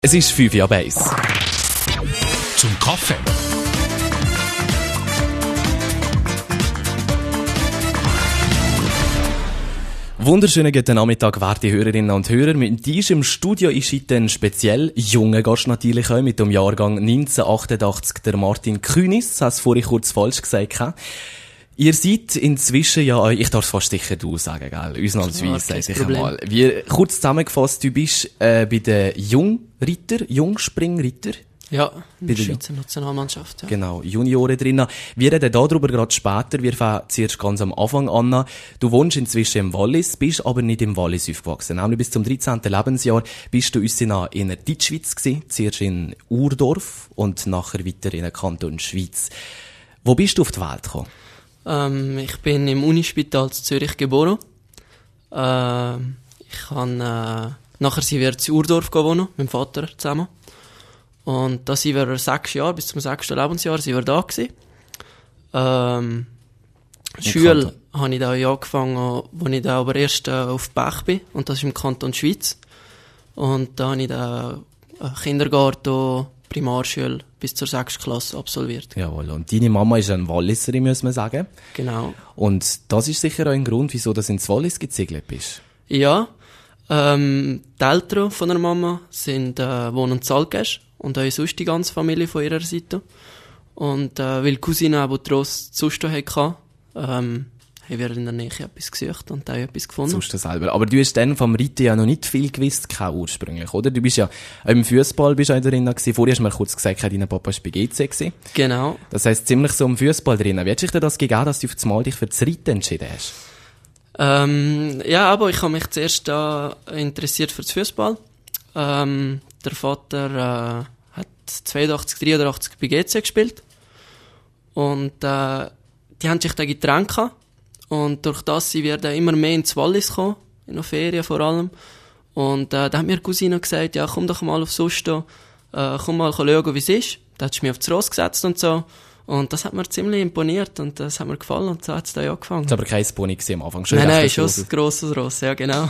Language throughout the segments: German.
Es ist 5 Jahre Base. Zum Kaffee. Wunderschönen guten Nachmittag, werte Hörerinnen und Hörer. Mit uns im Studio ist heute ein speziell junger Gast natürlich auch, mit dem Jahrgang 1988, der Martin Künis. Das hast du vorhin kurz falsch gesagt. Ihr seid inzwischen ja, ich darf es fast sicher du sagen, gell? Ausnahmsweise, sag ich einmal. Kurz zusammengefasst, du bist bei den Jungspringritter. Ja, in der Schweizer Nationalmannschaft. Ja. Genau, Junioren drinnen. Wir reden darüber gerade später. Wir fangen zuerst ganz am Anfang an. Du wohnst inzwischen im Wallis, bist aber nicht im Wallis aufgewachsen. Nämlich bis zum 13. Lebensjahr bist du uns in der Deutschschweiz gewesen. Zuerst in Urdorf und nachher weiter in der Kanton Schweiz. Wo bist du auf die Welt gekommen? Ich bin im Unispital in Zürich geboren. Nachher sind wir in Urdorf wohnen, mit dem Vater zusammen. Und da sind wir 6 Jahre, bis zum 6. Lebensjahr sind wir da gewesen. Schule habe ich da angefangen, wo ich da aber erst auf Bech bin. Und das ist im Kanton Schweiz. Und da habe ich da Kindergarten, Primarschule bis zur 6. Klasse absolviert. Jawohl. Und deine Mama ist eine Walliserin, muss man sagen. Genau. Und das ist sicher auch ein Grund, wieso du ins Wallis gezegelt bist. Ja. Die Eltern von der Mama wohnen in Zaltgesch und auch sonst die ganze Familie von ihrer Seite. Und weil die Cousine auch Trost sonst hatte, haben wir in der Nähe etwas gesucht und auch etwas gefunden. Sonst selber. Aber du hast dann vom Reiten ja noch nicht viel gewusst, ursprünglich, oder? Du bist ja im Fußball drin gewesen. Vorher hast du mir kurz gesagt, dein Papa war bei GC gewesen. Genau. Das heisst, ziemlich so im Fußball drin. Wie hat sich dir das gegeben, dass du auf einmal dich für das Reiten entschieden hast? Ja, aber ich habe mich zuerst interessiert für das Fußball. Der Vater hat 82, 83 bei GC gespielt. Und die haben sich dann getrennt. Und durch das sind wir dann immer mehr ins Wallis gekommen, in der Ferien vor allem. Und da hat mir die Cousine gesagt, ja, komm doch mal auf Susto, komm mal schauen, wie es ist. Da hat sie mich auf das Ross gesetzt und so. Und das hat mir ziemlich imponiert und das hat mir gefallen und so hat es dann angefangen. Das war aber kein Pony am Anfang. Schon nein, schon ein grosses Ross, ja genau.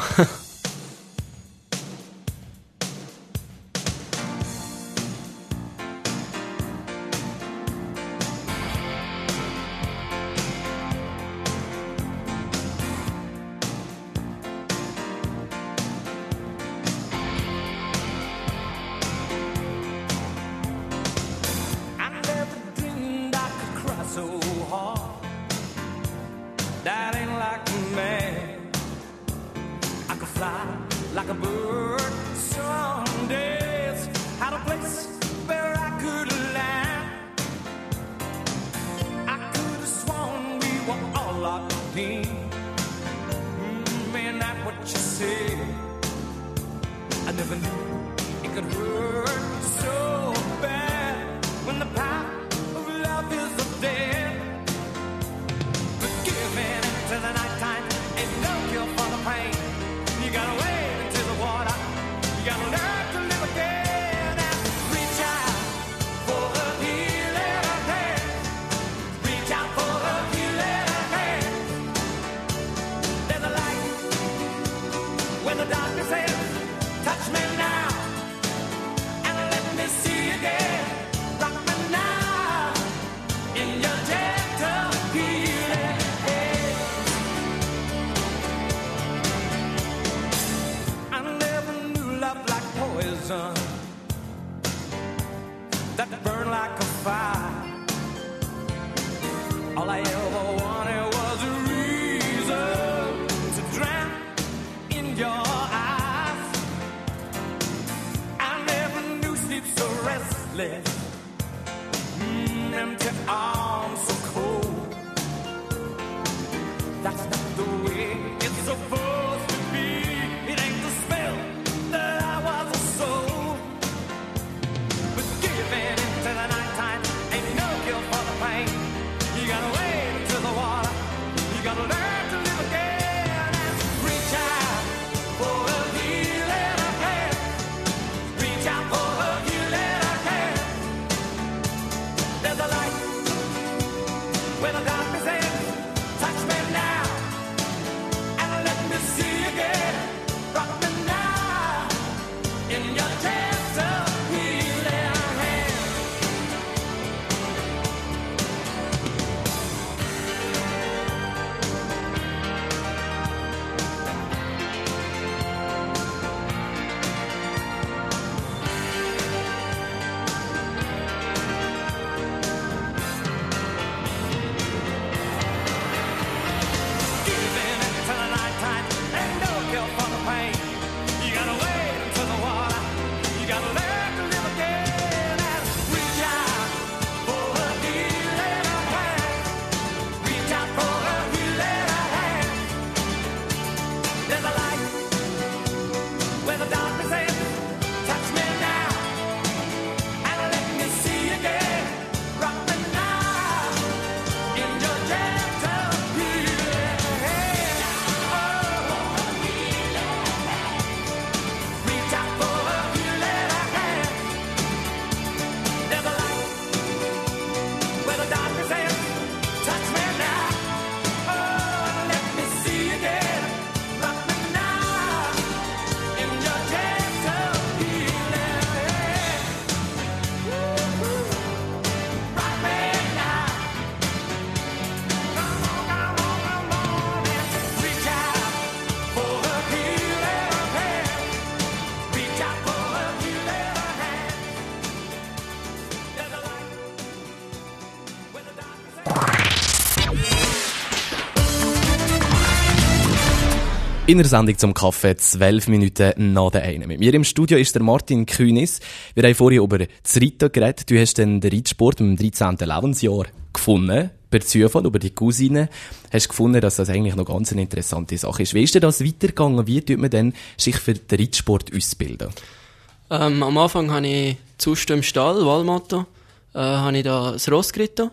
In der Sendung zum Kaffee 12 Minuten nach der einen. Mit mir im Studio ist der Martin Künis. Wir haben vorhin über das Reiten geredet. Du hast dann den Reitsport im 13. Lebensjahr gefunden. Per Zufall, über die Cousine. Hast gefunden, dass das eigentlich noch ganz eine interessante Sache ist. Wie ist denn das weitergegangen? Wie tut man denn sich für den Reitsport ausbilden? Am Anfang habe ich zuerst im Stall, Walmatto, habe ich da das Ross geritten.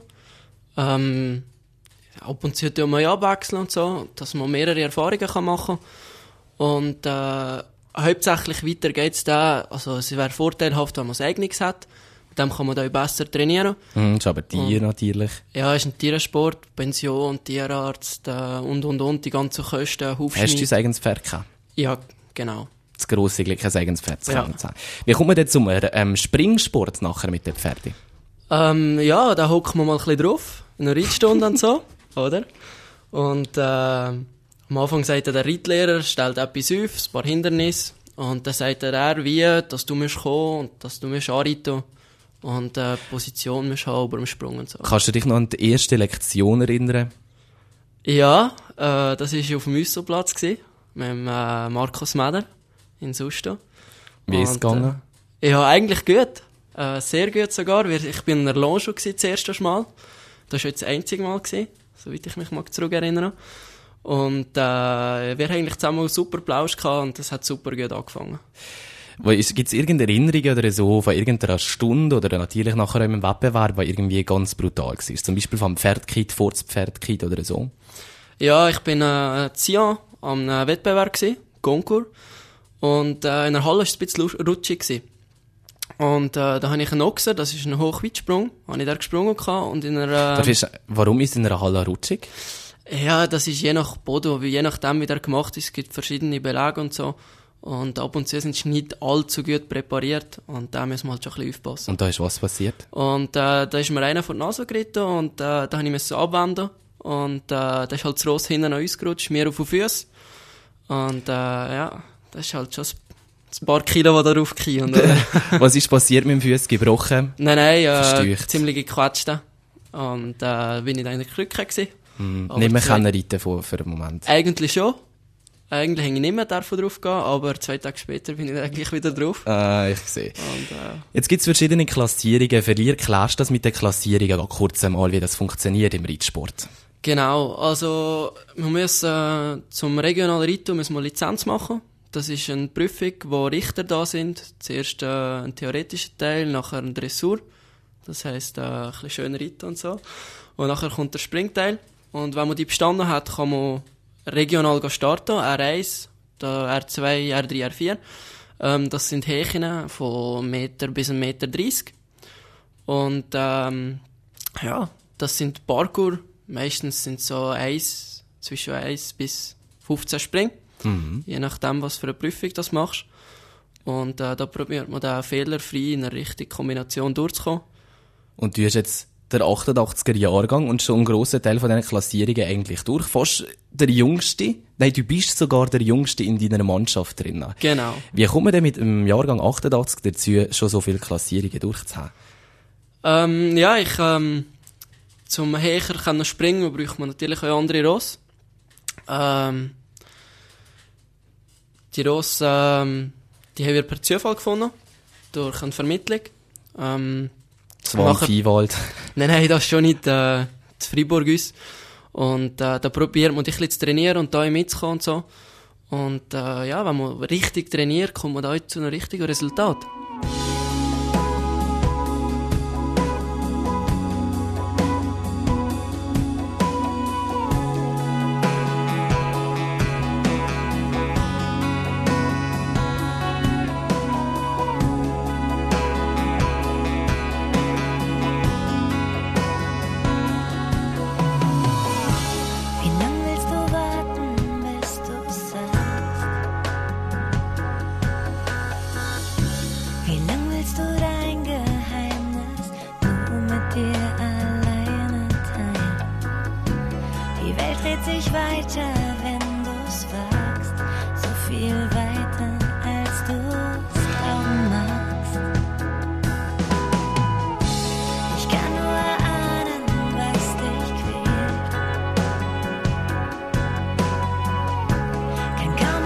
Ab und zu tun wir abwechseln und so, dass man mehrere Erfahrungen machen kann. Und hauptsächlich weiter geht's da, also es wäre vorteilhaft, wenn man es eigenes hat. Mit dem kann man da besser trainieren. Das ist aber Tier natürlich. Ja, es ist ein Tiersport, Pension, Tierarzt und, die ganzen Kosten, Hufschmied. Hast du dein eigenes Pferd gehabt? Ja, genau. Das grosse Glück, ein eigenes Pferd zu haben. Ja. Wie kommt man denn zum Springsport nachher mit den Pferden? Ja, da hockt man mal ein bisschen drauf, in einer Reitstunde und so, oder? Und am Anfang sagt der Reitlehrer, stellt etwas auf, ein paar Hindernisse, und dann sagt er, wie, dass du musst kommen und dass du musst anreiten und Position musst haben über dem Sprung und so. Kannst du dich noch an die erste Lektion erinnern? Ja, das war auf dem Üsselplatz mit dem Markus Meder in Susto. Wie ist es gegangen? Ja, eigentlich gut. Sehr gut sogar. Ich bin in der Lounge das erste Mal. Das war jetzt das einzige Mal, soweit ich mich mal zurückerinnere. Und wir haben eigentlich zusammen einen super Plausch gehabt und das hat super gut angefangen. Gibt es irgendeine Erinnerung oder so von irgendeiner Stunde oder natürlich nachher im Wettbewerb, der irgendwie ganz brutal war? Zum Beispiel vom Pferdkit, vor das Pferdkit oder so? Ja, ich bin in Sion am Wettbewerb Concours. Und in der Halle war es ein bisschen rutschig. Und da habe ich einen Ochsen, das ist ein Hochweitsprung, habe ich da gesprungen gehabt, und in einer... Warum ist in einer Halle rutschig? Ja, das ist je nach Boden, je nachdem wie der gemacht ist, es gibt verschiedene Belege und so. Und ab und zu sind sie nicht allzu gut präpariert und da müssen wir halt schon ein bisschen aufpassen. Und da ist was passiert? Und da ist mir einer vor die Nase geritten und da habe ich abwenden und da ist halt das Ross hinten an uns gerutscht, mir auf den Füßen. Und ja, das ist halt schon ein paar Kilo, die da raufgehen. Was ist passiert mit dem Fuß? Gebrochen? Nein, ziemlich gequetscht. Und bin ich dann in der Krücke gewesen. Nicht mehr können reiten für den Moment? Eigentlich schon. Eigentlich hätte ich nicht mehr davon drauf gehen, aber 2 Tage später bin ich eigentlich wieder drauf. Ich sehe. Jetzt gibt es verschiedene Klassierungen. Klärst du das mit den Klassierungen kurz einmal, wie das funktioniert im Reitsport? Genau, also wir müssen zum regionalen Reiten müssen wir Lizenz machen. Das ist eine Prüfung, wo Richter da sind. Zuerst ein theoretischer Teil, nachher ein Dressur. Das heisst, ein bisschen schön reiten und so. Und nachher kommt der Springteil. Und wenn man die bestanden hat, kann man regional starten. R1, R2, R3, R4. Das sind Häkchen von Meter bis 1,30 Meter. Und ja, das sind Parkour. Meistens sind so zwischen 1 bis 15 Springen. Je nachdem, was für eine Prüfung du machst. Und da probiert man da fehlerfrei in einer richtigen Kombination durchzukommen. Und du hast jetzt der 88er Jahrgang und schon einen grossen Teil von diesen Klassierungen eigentlich durch. Fast der Jüngste. Nein, du bist sogar der Jüngste in deiner Mannschaft drin. Genau. Wie kommt man denn mit dem Jahrgang 88 dazu, schon so viele Klassierungen durchzuhaben? Ja, zum Hecher springen braucht man natürlich auch andere Ross. Die Ross, die haben wir per Zufall gefunden, durch eine Vermittlung. Viehwald. Nein, das ist schon nicht zu Freiburg uns. Und da probiert man dich ein bisschen zu trainieren und da mitzukommen und so. Und ja, wenn man richtig trainiert, kommt man da zu einem richtigen Resultat. Kann kaum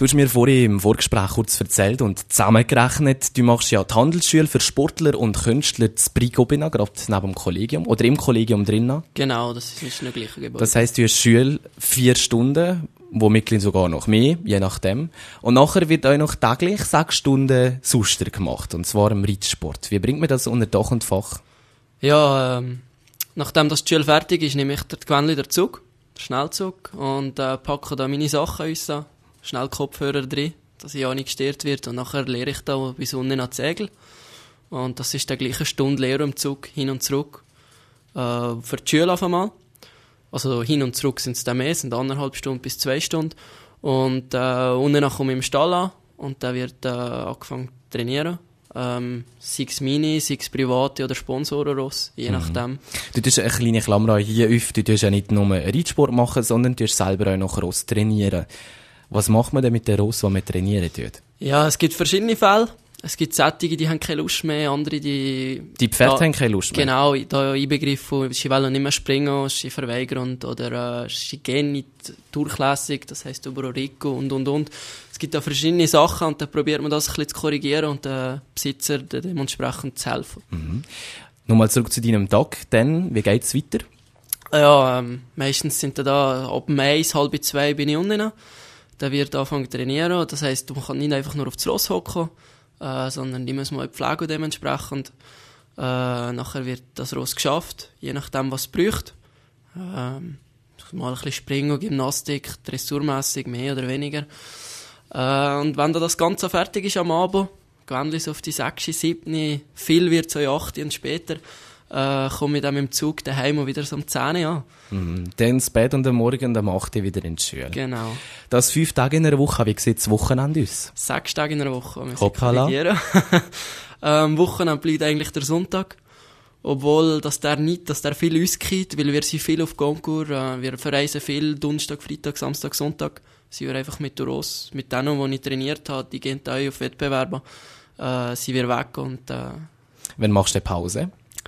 Du hast mir vorhin im Vorgespräch kurz erzählt und zusammengerechnet, du machst ja die Handelsschule für Sportler und Künstler zu Brigobina, gerade neben dem Kollegium oder im Kollegium drinnen. Genau, das ist in der gleichen Gebäude. Das heisst, du hast Schule 4 Stunden, womöglich sogar noch mehr, je nachdem. Und nachher wird auch noch täglich 6 Stunden Suster gemacht, und zwar im Reitsport. Wie bringt man das unter Dach und Fach? Ja, nachdem das die Schule fertig ist, nehme ich den Gewändli den Zug, den Schnellzug, und packe da meine Sachen raus, schnell Kopfhörer drin, dass ich ja nicht gestört wird, und nachher lehre ich da bis unten an die Segel. Und das ist dann gleich eine Stunde Lehre im Zug, hin und zurück, für die Schule auf einmal. Also hin und zurück sind es dann mehr, sind 1,5 Stunden bis 2 Stunden. Und unten komme ich im Stall an und dann wird angefangen zu trainieren. Sei es Mini, sei es private oder Sponsorenross, je nachdem. Du tust eine kleine Klammer hier auf, du tust ja nicht nur Reitsport machen, sondern du tust selber auch noch Ross trainieren. Was macht man denn mit den Ross, die man trainieren tut? Ja, es gibt verschiedene Fälle. Es gibt Sättige, die haben keine Lust mehr, andere, die Pferde haben keine Lust mehr? Genau, da einbegriffen, sie wollen nicht mehr springen, sie verweigern oder sie gehen nicht durchlässig, das heisst über Rico und. Es gibt da verschiedene Sachen und dann probiert man das ein bisschen zu korrigieren und den Besitzer dementsprechend zu helfen. Mhm. Nochmal zurück zu deinem Tag, dann, wie geht's weiter? Ja, meistens sind da ab 1, halb 2 bin ich unten. Dann wird anfangen zu trainieren, das heisst, man kann nicht einfach nur auf das Ross hocken, sondern die müssen mal pflegen dementsprechend. Nachher wird das Ross geschafft, je nachdem, was es braucht. Mal ein bisschen Springen, Gymnastik, dressurmässig, mehr oder weniger. Und wenn dann das Ganze fertig ist am Abend, gewöhnlich auf die 6, 7, viel wird so 8 und später, komme ich dann mit dem Zug daheim und wieder so um 10 an. Dann ins Bett und am Morgen und am 8 wieder in die Schule. Genau. Das 5 Tage in einer Woche, wie sieht das Wochenende aus? 6 Tage in einer Woche. Hoppala. Am Wochenende bleibt eigentlich der Sonntag. Obwohl, dass der viel ausgeht, weil wir sind viel auf Concours, wir verreisen viel, Donnerstag, Freitag, Samstag, Sonntag. Sind wir einfach mit Ross, mit denen, die ich trainiert habe, die gehen auch auf Wettbewerbe, sind wir weg und, Wann machst du eine Pause?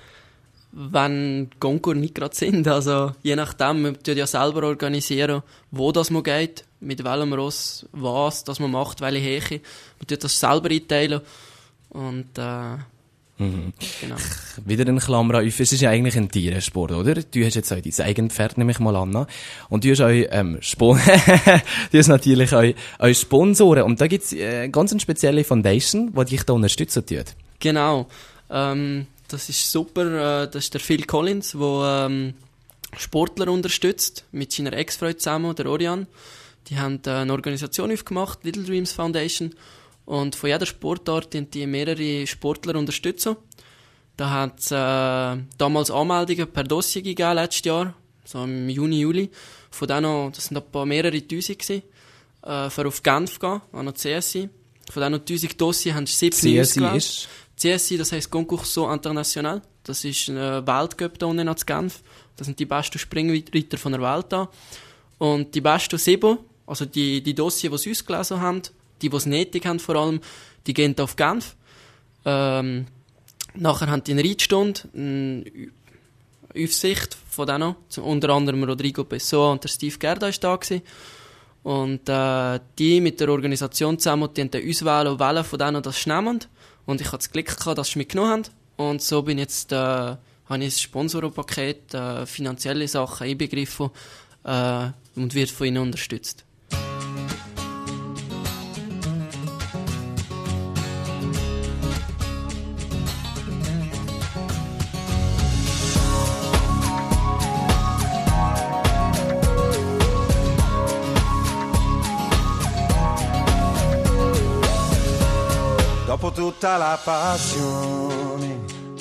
Wenn Concours nicht gerade sind, also je nachdem, wir tun ja selber organisieren, wo das man geht, mit welchem Ross, was, das man macht, welche Heche. Man tut das selber einteilen und, genau. Wieder eine Klammer auf, es ist ja eigentlich ein Tierensport, oder? Du hast jetzt auch dein eigenes Pferd, nehme ich mal an. Und du hast auch, du hast natürlich auch Sponsoren. Und da gibt's ganz eine spezielle Foundation, die dich da unterstützen tut. Genau. Das ist super. Das ist der Phil Collins, der Sportler unterstützt, mit seiner Ex-Frau zusammen, der Oriane. Die haben eine Organisation aufgemacht, Little Dreams Foundation. Und von jeder Sportart die mehrere Sportler unterstützen. Da hat es damals Anmeldungen per Dossier gegeben, letztes Jahr, so im Juni, Juli. Von denen, das sind mehrere Tausend gewesen, für auf Genf gehen, an der CSI. Von diesen 1000 Dossier haben 7 ausgewählt. CSI, das heisst Concours International. Das ist ein Weltcup da unten an Genf. Das sind die besten Springreiter von der Welt da. Und die besten 7, also die Dossier, die sie ausgelesen haben, die es nötig haben vor allem, die gehen auf Genf. Nachher haben die eine Reitstunde, eine Aufsicht von denen, unter anderem Rodrigo Pessoa und der Steve Gerda ist da gewesen. Und die mit der Organisation zusammen, die haben dann auswählen, welche von denen das nehmen. Und ich hatte das Glück gehabt, dass sie mich genommen haben. Und so bin jetzt, habe ich ein Sponsorenpaket, finanzielle Sachen einbegriffen und wird von ihnen unterstützt. Dopo tutta la passione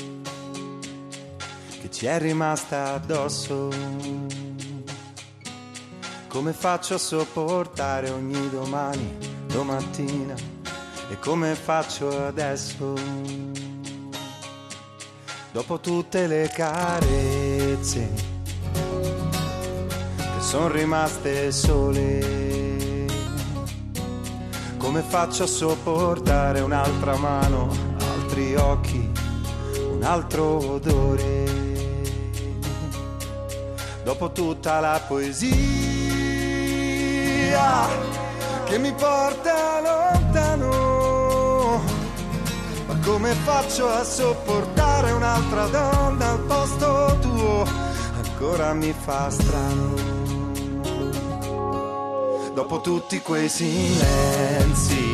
che ci è rimasta addosso, come faccio a sopportare ogni domattina e come faccio adesso? Dopo tutte le carezze che son rimaste sole, come faccio a sopportare un'altra mano, altri occhi, un altro odore? Dopo tutta la poesia che mi porta lontano. Ma come faccio a sopportare un'altra donna al posto tuo? Ancora mi fa strano. Dopo tutti quei silenzi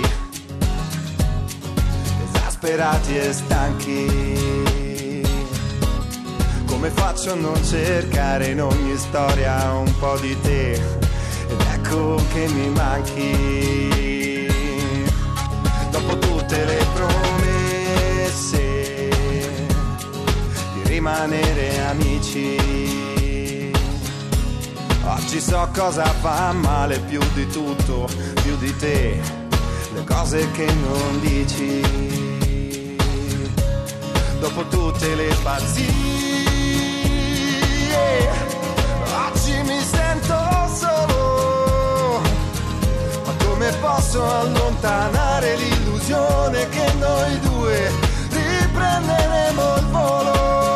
esasperati e stanchi, come faccio a non cercare in ogni storia un po' di te? Ed ecco che mi manchi. Dopo tutte le promesse di rimanere amici, oggi so cosa fa male più di tutto, più di te, le cose che non dici. Dopo tutte le pazzie, oggi mi sento solo. Ma come posso allontanare l'illusione che noi due riprenderemo il volo?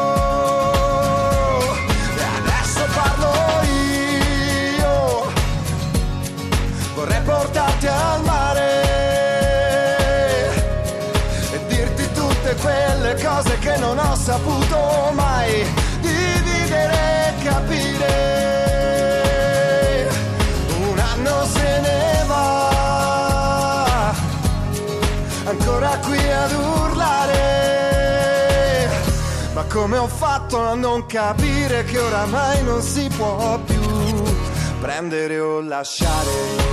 E adesso parlo io, vorrei portarti al mare e dirti tutte quelle cose che non ho saputo mai dividere e capire. Un anno se ne va, ancora qui ad urlare. Ma come ho fatto a non capire che oramai non si può più prendere o lasciare?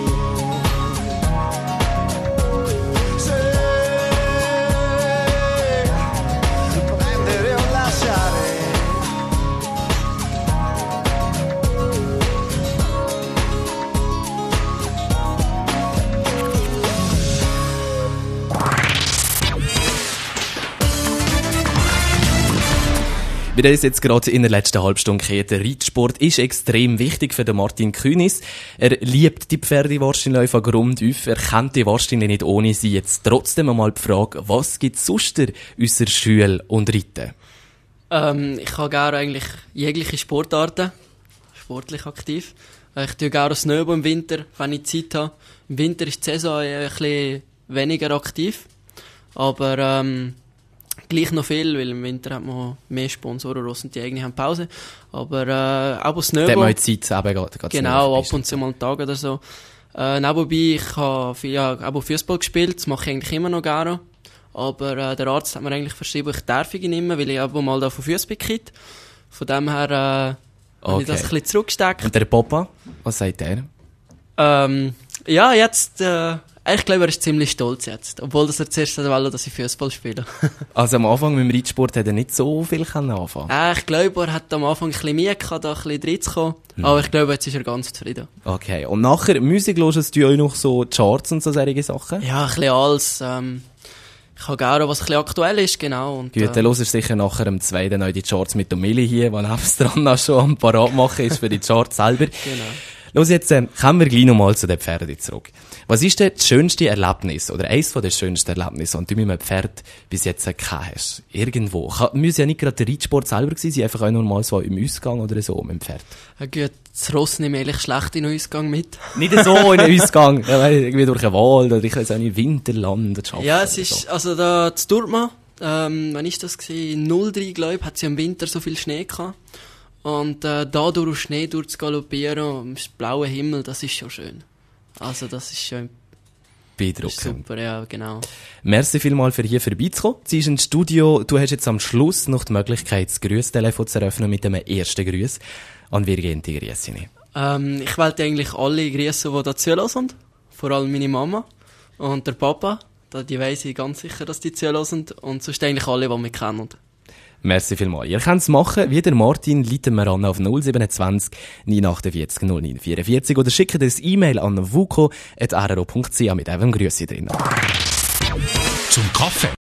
Wir haben es jetzt gerade in der letzten Halbstunde gehört. Der Reitsport ist extrem wichtig für den Martin Künis. Er liebt die Pferde wahrscheinlich von Grund auf. Er kennt die wahrscheinlich nicht ohne sie. Jetzt trotzdem einmal die Frage, was gibt es sonst außer Schule und Reiten? Ich habe gerne eigentlich jegliche Sportarten. Sportlich aktiv. Ich tue gerne Snowboard im Winter, wenn ich Zeit habe. Im Winter ist die Saison ein bisschen weniger aktiv. Aber, gleich noch viel, weil im Winter hat man mehr Sponsoren und die eigene haben Pause. Aber auch Snowboard. Da hat man jetzt Zeit, eben geht genau, ab und zu mal einen Tag oder so. Nebenbei, ich habe auch Fußball gespielt, das mache ich eigentlich immer noch gerne. Aber der Arzt hat mir eigentlich verschrieben, ich darf ihn nicht mehr, weil ich auch mal da von Füßen bin gekippt. Von dem her habe ich das ein bisschen zurückgesteckt. Und der Papa, was sagt er? Ja, jetzt... ich glaube, er ist ziemlich stolz jetzt. Obwohl er zuerst wollte, dass ich Fußball spiele. Also am Anfang mit dem Reitsport hat er nicht so viel anfangen. Ich glaube, er hat am Anfang ein bisschen Mühe gehabt, da ein bisschen reinzukommen. Aber ich glaube, jetzt ist er ganz zufrieden. Okay. Und nachher, Musik hörst du auch noch so Charts und so solche Sachen? Ja, ein bisschen alles. Ich habe gerne, was ein bisschen aktuell ist, genau. Und, gut, dann hörst du sicher nachher am 2. neu die Charts mit der Milli hier, die nebendran auch schon am Parat machen ist für die Charts selber. Genau. Los, jetzt kommen wir gleich nochmal zu den Pferden zurück. Was ist denn das schönste Erlebnis oder eines der schönsten Erlebnisse, die du mit einem Pferd bis jetzt gehabt hast? Irgendwo. Muss ja nicht gerade der Reitsport selber gewesen sein, einfach auch nur mal so im Ausgang oder so mit dem Pferd. Ja gut, das Ross nehme ich ehrlich schlecht in den Ausgang mit. Nicht so in den Ausgang, ja, irgendwie durch einen Wald oder ich weiß auch nicht, Winterland. Ja, es ist, so. Also da zu Dortmund, wann ist das gewesen? 03, glaube ich, hat sie im Winter so viel Schnee gehabt. Und da durch Schnee durchzugaloppieren, im blauen Himmel, das ist schon schön. Also das ist schon beeindruckend. Super, ja, genau. Merci vielmals für hier vorbeizukommen. Sie ist im Studio. Du hast jetzt am Schluss noch die Möglichkeit, das Grüßtelefon zu eröffnen mit dem ersten Grüß. An wer gehen die Grüße nicht? Ich wollte eigentlich alle grüßen, die da zuhören. Vor allem meine Mama und der Papa. Die weiss ich ganz sicher, dass die zuhören. Und sonst eigentlich alle, die mich kennen. Merci vielmals. Ihr könnt es machen, wie der Martin, leiten wir an auf 027 948 09 44 oder schickt ein E-Mail an vuko@ro.ch mit einem Grüße drin. Zum Kaffee.